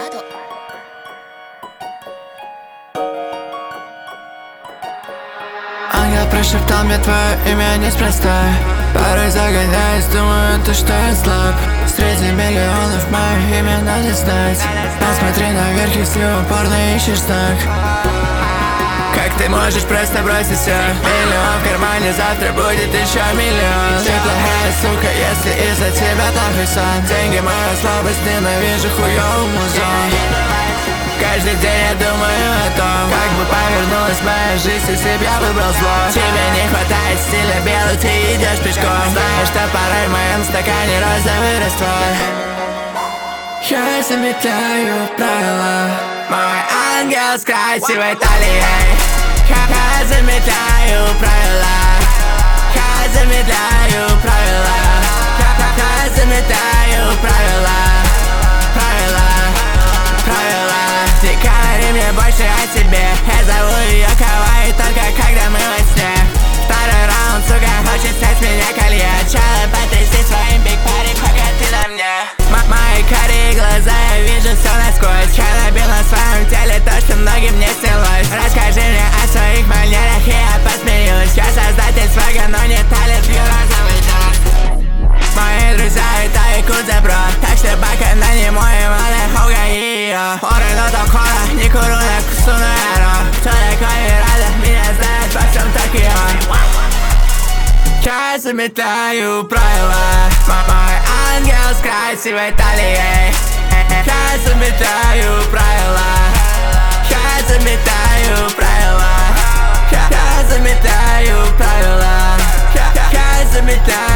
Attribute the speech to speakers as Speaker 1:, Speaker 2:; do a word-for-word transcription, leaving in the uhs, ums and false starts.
Speaker 1: ート。
Speaker 2: Ангел прошептал мне твое имя неспроста. Порой загоняюсь, думаю, то, что я слаб. Среди миллионов мое имя надо знать. Посмотри наверх, если упорно ищешь знак. Как ты можешь просто бросить все? Миллион в кармане, завтра будет еще миллион. Ты плохая сука, если из-за тебя плохой сон. Деньги моя слабость, ненавижу хуёвый музон. Каждый день я думаю о том, как бы повернулась моя жизнь, если б я выбрал зло. Тебе не хватает стиля белый, ты идешь пешком. Знаешь, что порой в моем стакане розовый раствор. Я заметаю правила. Мой ангел с красивой талией. Я заметаю правила. Я заметаю правила. Я заметаю правила. Правила, правила. Не говори мне больше о себе. Я зову ее Кавай только когда мы во сне. Второй раунд, сука, хочет снять с меня колье. Чало, потряси своим биг пари, пока ты на мне. М- Мои карие глаза, я вижу все насквозь. Я набил на своем теле то, что многим не снилось. Расскажи мне о своих манерах, и я посмеюсь. Я создатель свага, но не талент, пью розовый дождь. Мои друзья это якудза, бро. Так что бака на нему и мане хугаио. Оры но токора, не куру на кусунуэро. Кто такой рада, меня знает во всем Токио. Я заметаю правила. Мой ангел с красивой талией. Я заметаю правила. Я заметаю правила. Я заметаю правила. Я заметаю.